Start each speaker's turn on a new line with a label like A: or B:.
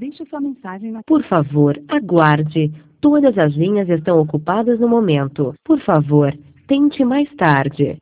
A: Deixe sua mensagem na...
B: Por favor, aguarde. Todas as linhas estão ocupadas no momento. Por favor, tente mais tarde.